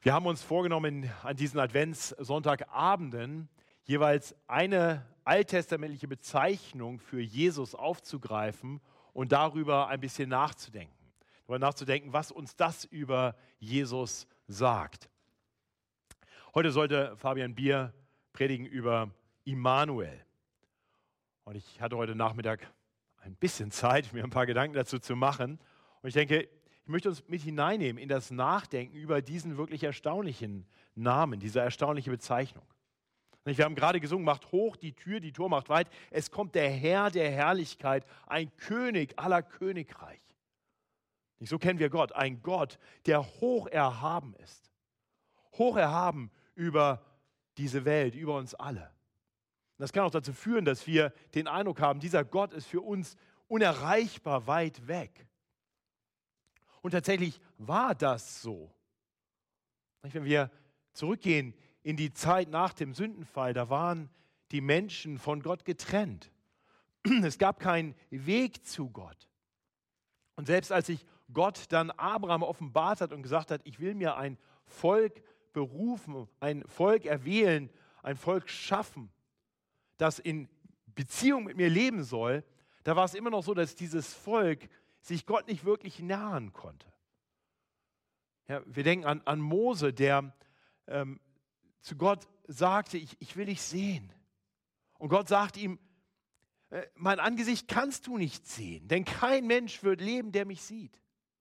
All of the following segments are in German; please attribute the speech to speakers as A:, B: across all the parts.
A: Wir haben uns vorgenommen, an diesen Adventssonntagabenden jeweils eine alttestamentliche Bezeichnung für Jesus aufzugreifen und darüber ein bisschen nachzudenken. Darüber nachzudenken, was uns das über Jesus sagt. Heute sollte Fabian Bier predigen über Immanuel. Und ich hatte heute Nachmittag ein bisschen Zeit, mir ein paar Gedanken dazu zu machen. Und ich denke, ich möchte uns mit hineinnehmen in das Nachdenken über diesen wirklich erstaunlichen Namen, diese erstaunliche Bezeichnung. Wir haben gerade gesungen, macht hoch die Tür, die Tor macht weit. Es kommt der Herr der Herrlichkeit, ein König aller Königreich. So kennen wir Gott, ein Gott, der hoch erhaben ist. Hoch erhaben über diese Welt, über uns alle. Das kann auch dazu führen, dass wir den Eindruck haben, dieser Gott ist für uns unerreichbar weit weg. Und tatsächlich war das so. Wenn wir zurückgehen in die Zeit nach dem Sündenfall, da waren die Menschen von Gott getrennt. Es gab keinen Weg zu Gott. Und selbst als sich Gott dann Abraham offenbart hat und gesagt hat, ich will mir ein Volk berufen, ein Volk erwählen, ein Volk schaffen, das in Beziehung mit mir leben soll, da war es immer noch so, dass dieses Volk sich Gott nicht wirklich nahen konnte. Ja, wir denken an Mose, der zu Gott sagte, ich will dich sehen. Und Gott sagt ihm, mein Angesicht kannst du nicht sehen, denn kein Mensch wird leben, der mich sieht.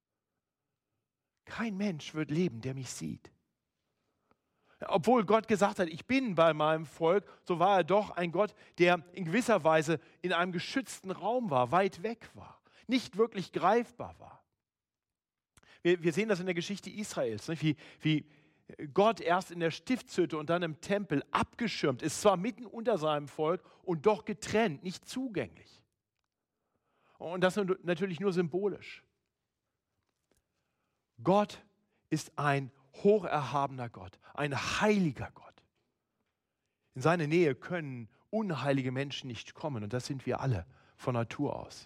A: Kein Mensch wird leben, der mich sieht. Obwohl Gott gesagt hat, ich bin bei meinem Volk, so war er doch ein Gott, der in gewisser Weise in einem geschützten Raum war, weit weg war, nicht wirklich greifbar war. Wir sehen das in der Geschichte Israels, wie Gott erst in der Stiftshütte und dann im Tempel abgeschirmt ist, zwar mitten unter seinem Volk und doch getrennt, nicht zugänglich. Und das natürlich nur symbolisch. Gott ist ein hocherhabener Gott, ein heiliger Gott. In seine Nähe können unheilige Menschen nicht kommen und das sind wir alle von Natur aus.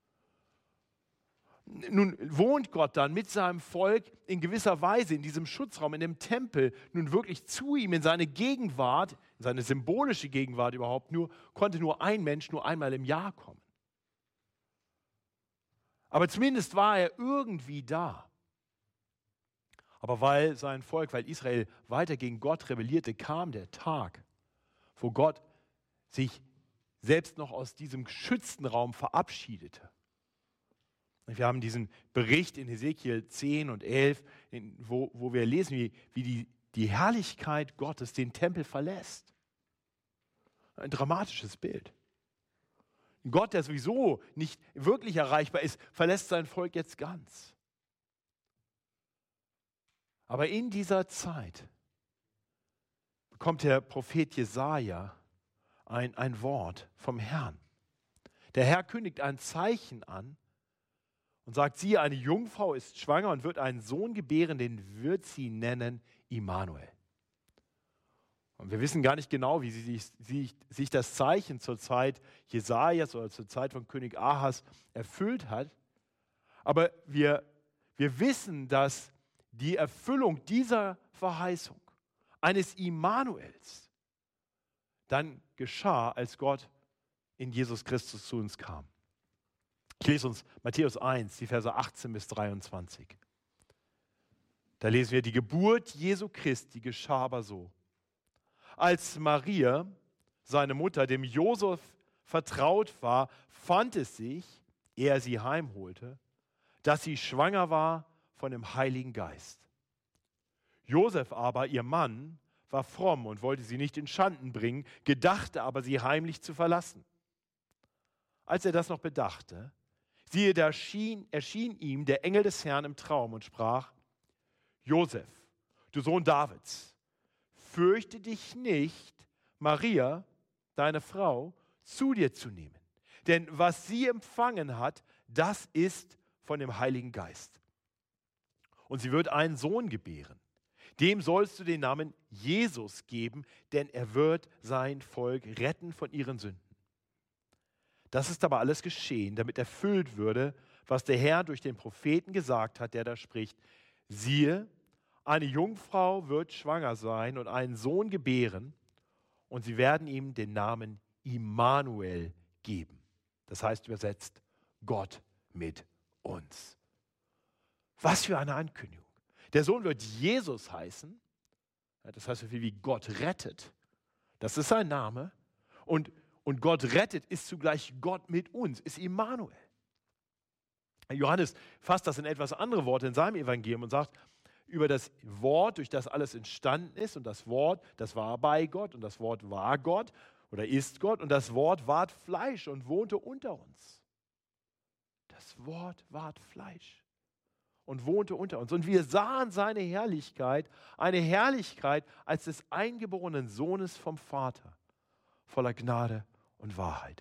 A: Nun wohnt Gott dann mit seinem Volk in gewisser Weise in diesem Schutzraum, in dem Tempel, nun wirklich zu ihm, in seine Gegenwart, in seine symbolische Gegenwart überhaupt konnte nur ein Mensch nur einmal im Jahr kommen. Aber zumindest war er irgendwie da. Aber weil sein Volk, weil Israel weiter gegen Gott rebellierte, kam der Tag, wo Gott sich selbst noch aus diesem geschützten Raum verabschiedete. Wir haben diesen Bericht in Hesekiel 10 und 11, wo wir lesen, wie die Herrlichkeit Gottes den Tempel verlässt. Ein dramatisches Bild. Gott, der sowieso nicht wirklich erreichbar ist, verlässt sein Volk jetzt ganz. Aber in dieser Zeit bekommt der Prophet Jesaja ein Wort vom Herrn. Der Herr kündigt ein Zeichen an und sagt, siehe, eine Jungfrau ist schwanger und wird einen Sohn gebären, den wird sie nennen Immanuel. Und wir wissen gar nicht genau, wie sich das Zeichen zur Zeit Jesajas oder zur Zeit von König Ahas erfüllt hat. Aber wir wissen, dass die Erfüllung dieser Verheißung eines Immanuels dann geschah, als Gott in Jesus Christus zu uns kam. Ich lese uns Matthäus 1, die Verse 18 bis 23. Da lesen wir, die Geburt Jesu Christi geschah aber so. Als Maria, seine Mutter, dem Josef vertraut war, fand es sich, ehe er sie heimholte, dass sie schwanger war von dem Heiligen Geist. Josef aber, ihr Mann, war fromm und wollte sie nicht in Schanden bringen, gedachte aber, sie heimlich zu verlassen. Als er das noch bedachte, siehe, da erschien ihm der Engel des Herrn im Traum und sprach, Josef, du Sohn Davids, fürchte dich nicht, Maria, deine Frau, zu dir zu nehmen. Denn was sie empfangen hat, das ist von dem Heiligen Geist. Und sie wird einen Sohn gebären. Dem sollst du den Namen Jesus geben, denn er wird sein Volk retten von ihren Sünden. Das ist aber alles geschehen, damit erfüllt würde, was der Herr durch den Propheten gesagt hat, der da spricht. Siehe, eine Jungfrau wird schwanger sein und einen Sohn gebären und sie werden ihm den Namen Immanuel geben. Das heißt übersetzt, Gott mit uns. Was für eine Ankündigung. Der Sohn wird Jesus heißen. Das heißt so viel wie Gott rettet. Das ist sein Name. Und Gott rettet ist zugleich Gott mit uns, ist Immanuel. Johannes fasst das in etwas andere Worte in seinem Evangelium und sagt, über das Wort, durch das alles entstanden ist, und das Wort, das war bei Gott, und das Wort war Gott oder ist Gott, und das Wort ward Fleisch und wohnte unter uns. Das Wort ward Fleisch und wohnte unter uns. Und wir sahen seine Herrlichkeit, eine Herrlichkeit als des eingeborenen Sohnes vom Vater, voller Gnade und Wahrheit.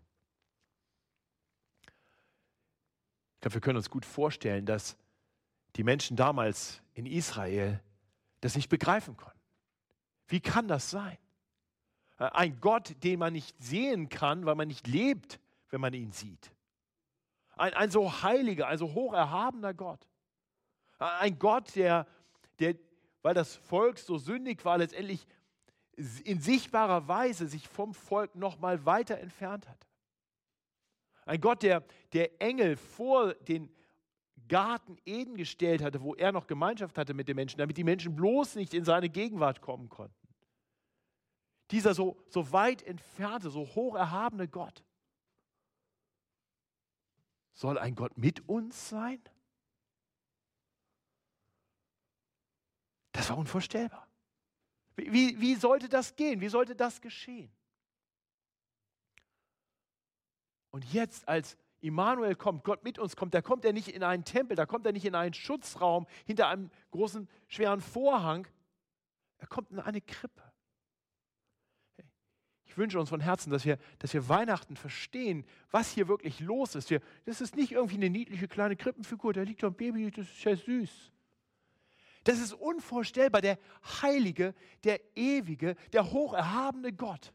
A: Ich glaube, wir können uns gut vorstellen, dass die Menschen damals in Israel das nicht begreifen konnten. Wie kann das sein? Ein Gott, den man nicht sehen kann, weil man nicht lebt, wenn man ihn sieht. Ein so heiliger, ein so hoch erhabener Gott. Ein Gott, der, weil das Volk so sündig war, letztendlich in sichtbarer Weise sich vom Volk noch mal weiter entfernt hat. Ein Gott, der Engel vor den Garten Eden gestellt hatte, wo er noch Gemeinschaft hatte mit den Menschen, damit die Menschen bloß nicht in seine Gegenwart kommen konnten. Dieser so weit entfernte, so hoch erhabene Gott. Soll ein Gott mit uns sein? Das war unvorstellbar. Wie sollte das gehen? Wie sollte das geschehen? Und jetzt, als Immanuel kommt, Gott mit uns kommt, da kommt er nicht in einen Tempel, da kommt er nicht in einen Schutzraum hinter einem großen, schweren Vorhang. Er kommt in eine Krippe. Ich wünsche uns von Herzen, dass wir Weihnachten verstehen, was hier wirklich los ist. Das ist nicht irgendwie eine niedliche kleine Krippenfigur, da liegt doch ein Baby, das ist ja süß. Das ist unvorstellbar, der heilige, der ewige, der hocherhabene Gott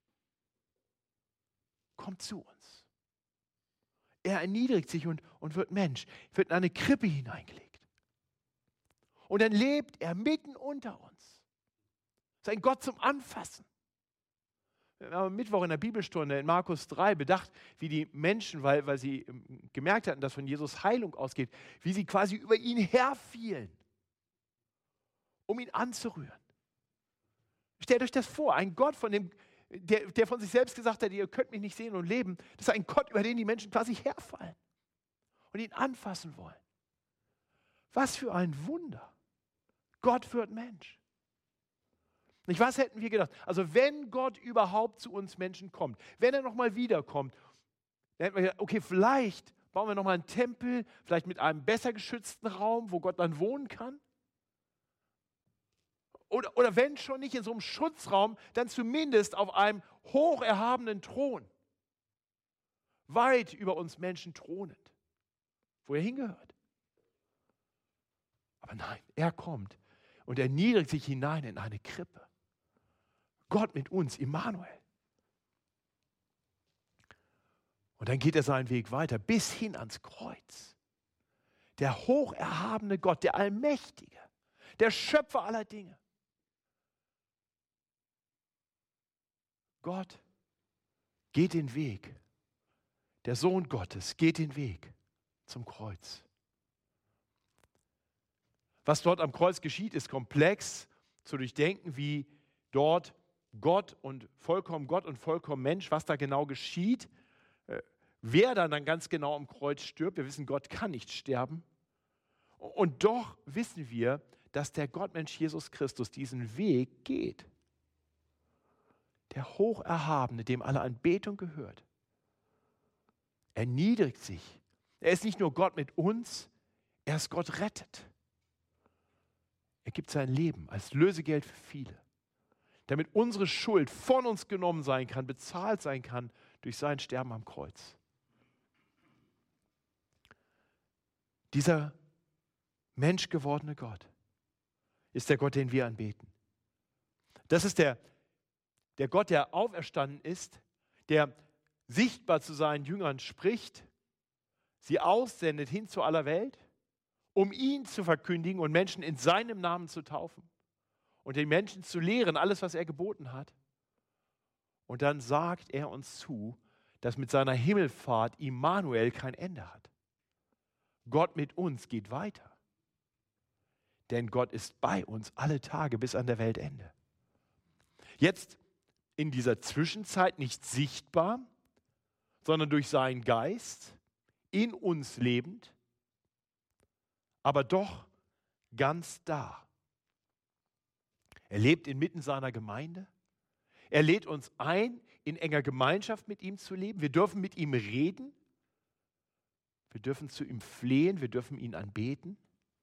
A: kommt zu uns. Er erniedrigt sich und wird Mensch, wird in eine Krippe hineingelegt. Und dann lebt er mitten unter uns. Das ist ein Gott zum Anfassen. Wir haben am Mittwoch in der Bibelstunde in Markus 3 bedacht, wie die Menschen, weil sie gemerkt hatten, dass von Jesus Heilung ausgeht, wie sie quasi über ihn herfielen, um ihn anzurühren. Stellt euch das vor, ein Gott, der von sich selbst gesagt hat, ihr könnt mich nicht sehen und leben, das ist ein Gott, über den die Menschen quasi herfallen und ihn anfassen wollen. Was für ein Wunder. Gott wird Mensch. Nicht, was hätten wir gedacht? Also wenn Gott überhaupt zu uns Menschen kommt, wenn er nochmal wiederkommt, dann hätten wir gedacht, okay, vielleicht bauen wir nochmal einen Tempel, vielleicht mit einem besser geschützten Raum, wo Gott dann wohnen kann. Oder wenn schon nicht in so einem Schutzraum, dann zumindest auf einem hoch erhabenen Thron. Weit über uns Menschen thronend, wo er hingehört. Aber nein, er kommt und er niedrigt sich hinein in eine Krippe. Gott mit uns, Immanuel. Und dann geht er seinen Weg weiter, bis hin ans Kreuz. Der hocherhabene Gott, der Allmächtige, der Schöpfer aller Dinge. Gott geht den Weg. Der Sohn Gottes geht den Weg zum Kreuz. Was dort am Kreuz geschieht, ist komplex zu durchdenken, wie dort Gott und vollkommen Mensch, was da genau geschieht, wer dann ganz genau am Kreuz stirbt. Wir wissen, Gott kann nicht sterben. Und doch wissen wir, dass der Gottmensch Jesus Christus diesen Weg geht. Der Hocherhabene, dem alle Anbetung gehört. Er niedrigt sich. Er ist nicht nur Gott mit uns, er ist Gott rettet. Er gibt sein Leben als Lösegeld für viele, damit unsere Schuld von uns genommen sein kann, bezahlt sein kann durch sein Sterben am Kreuz. Dieser menschgewordene Gott ist der Gott, den wir anbeten. Das ist der Gott, der auferstanden ist, der sichtbar zu seinen Jüngern spricht, sie aussendet hin zu aller Welt um ihn zu verkündigen und Menschen in seinem Namen zu taufen und den Menschen zu lehren, alles, was er geboten hat. Und dann sagt er uns zu, dass mit seiner Himmelfahrt Immanuel kein Ende hat. Gott mit uns geht weiter. Denn Gott ist bei uns alle Tage bis an der Weltende. Jetzt in dieser Zwischenzeit nicht sichtbar, sondern durch seinen Geist in uns lebend, aber doch ganz da. Er lebt inmitten seiner Gemeinde. Er lädt uns ein, in enger Gemeinschaft mit ihm zu leben. Wir dürfen mit ihm reden. Wir dürfen zu ihm flehen. Wir dürfen ihn anbeten.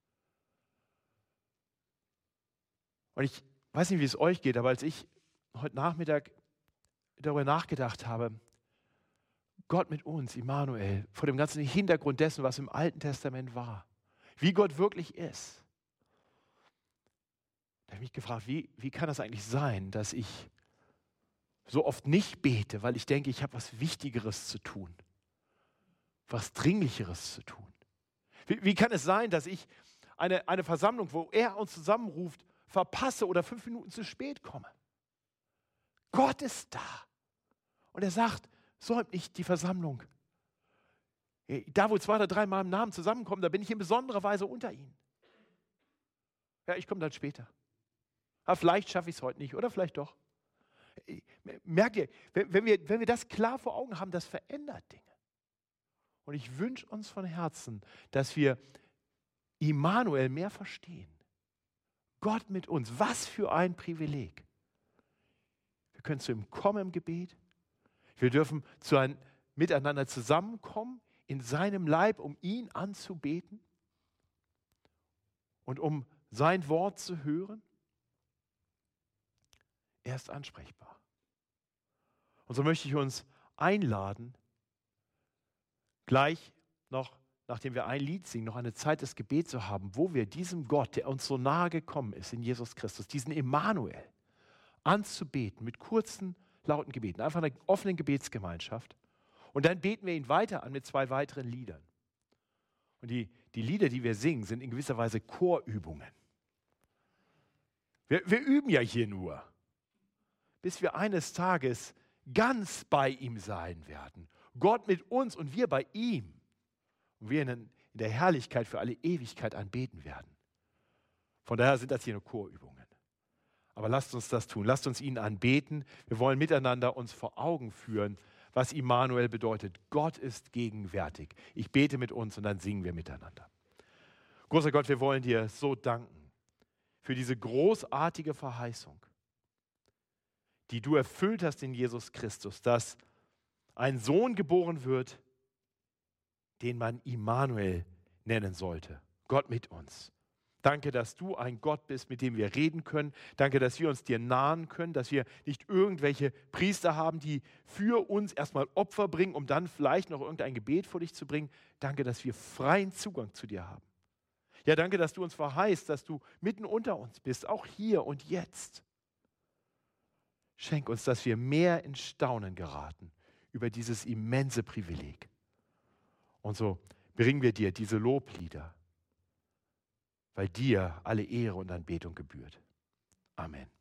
A: Und ich weiß nicht, wie es euch geht, aber als ich heute Nachmittag darüber nachgedacht habe, Gott mit uns, Immanuel, vor dem ganzen Hintergrund dessen, was im Alten Testament war, wie Gott wirklich ist, da habe ich mich gefragt, wie kann das eigentlich sein, dass ich so oft nicht bete, weil ich denke, ich habe was Wichtigeres zu tun, was Dringlicheres zu tun. Wie kann es sein, dass ich eine Versammlung, wo er uns zusammenruft, verpasse oder 5 Minuten zu spät komme? Gott ist da. Und er sagt, säumt nicht die Versammlung. Da, wo 2 oder 3 Mal im Namen zusammenkommen, da bin ich in besonderer Weise unter ihnen. Ja, ich komme dann später. Aber vielleicht schaffe ich es heute nicht oder vielleicht doch. Merkt ihr, wenn wir das klar vor Augen haben, das verändert Dinge. Und ich wünsche uns von Herzen, dass wir Immanuel mehr verstehen. Gott mit uns, was für ein Privileg. Wir können zu ihm kommen im Gebet. Wir dürfen miteinander zusammenkommen in seinem Leib, um ihn anzubeten und um sein Wort zu hören. Er ist ansprechbar. Und so möchte ich uns einladen, gleich noch, nachdem wir ein Lied singen, noch eine Zeit des Gebets zu haben, wo wir diesem Gott, der uns so nahe gekommen ist in Jesus Christus, diesen Immanuel, anzubeten mit kurzen, lauten Gebeten, einfach einer offenen Gebetsgemeinschaft. Und dann beten wir ihn weiter an mit 2 weiteren Liedern. Und die Lieder, die wir singen, sind in gewisser Weise Chorübungen. Wir üben ja hier nur, bis wir eines Tages ganz bei ihm sein werden. Gott mit uns und wir bei ihm. Und wir ihn in der Herrlichkeit für alle Ewigkeit anbeten werden. Von daher sind das hier nur Chorübungen. Aber lasst uns das tun. Lasst uns ihn anbeten. Wir wollen miteinander uns vor Augen führen, was Immanuel bedeutet. Gott ist gegenwärtig. Ich bete mit uns und dann singen wir miteinander. Großer Gott, wir wollen dir so danken für diese großartige Verheißung, die du erfüllt hast in Jesus Christus, dass ein Sohn geboren wird, den man Immanuel nennen sollte. Gott mit uns. Danke, dass du ein Gott bist, mit dem wir reden können. Danke, dass wir uns dir nahen können, dass wir nicht irgendwelche Priester haben, die für uns erstmal Opfer bringen, um dann vielleicht noch irgendein Gebet vor dich zu bringen. Danke, dass wir freien Zugang zu dir haben. Ja, danke, dass du uns verheißt, dass du mitten unter uns bist, auch hier und jetzt. Schenk uns, dass wir mehr in Staunen geraten über dieses immense Privileg. Und so bringen wir dir diese Loblieder, weil dir alle Ehre und Anbetung gebührt. Amen.